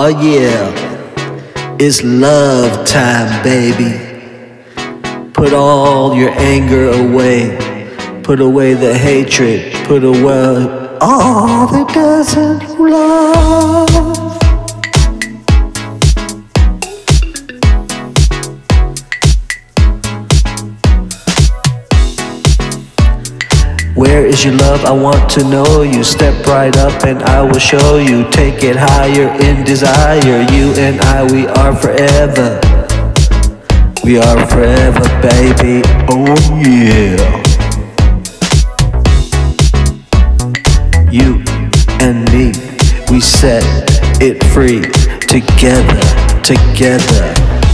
Oh yeah, it's love time, baby. Put all your anger away. Put away the hatred. Put away all that doesn't love. Where is your love? I want to know you. Step right up and I will show you. Take it higher in desire. You and I, we are forever. We are forever, baby. Oh yeah. You and me, we set it free. Together, together.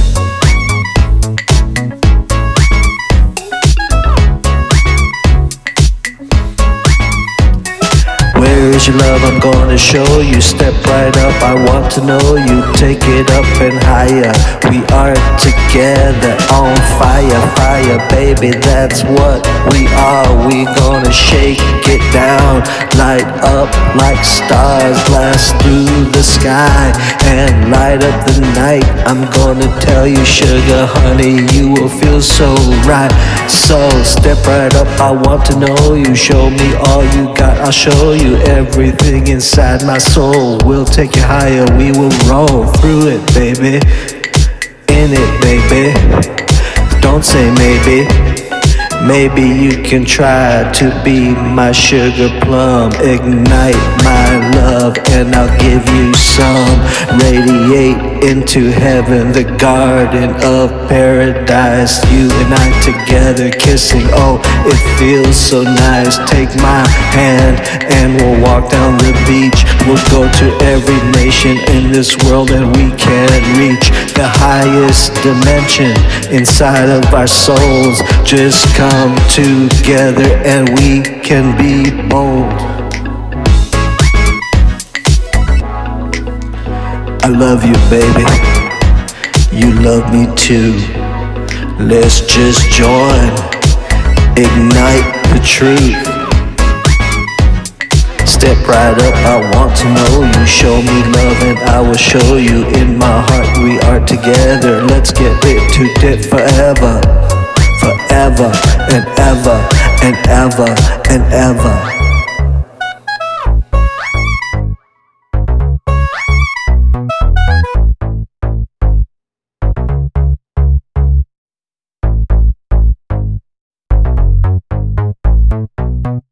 Where is your love? I'm gonna show you. Step right up, I want to know you. Take it up and higher. We are together on fire, fire, baby. That's what we are. We gonna shake it down, light up like stars, blast through the sky and light up the night. I'm gonna tell you, sugar honey, you will feel so right. So step right up, I want to know you. Show me all you got, I'll show you everything inside my soul. We'll take you higher, we will roll through it, baby. In it, baby. Don't say maybe. Maybe you can try to be my sugar plum. Ignite my love and I'll give you some. Radiate into heaven, the garden of paradise. You and I together kissing, oh, it feels so nice. Take my hand and we'll walk down the beach. We'll go to every nation in this world and we can reach the highest dimension inside of our souls. Just come together and we can be bold. I love you, baby. You love me too. Let's just join. Ignite the truth. Step right up, I want to know you. Show me love and I will show you. In my heart we are together. Let's get it to dip forever. Forever and ever and ever and ever.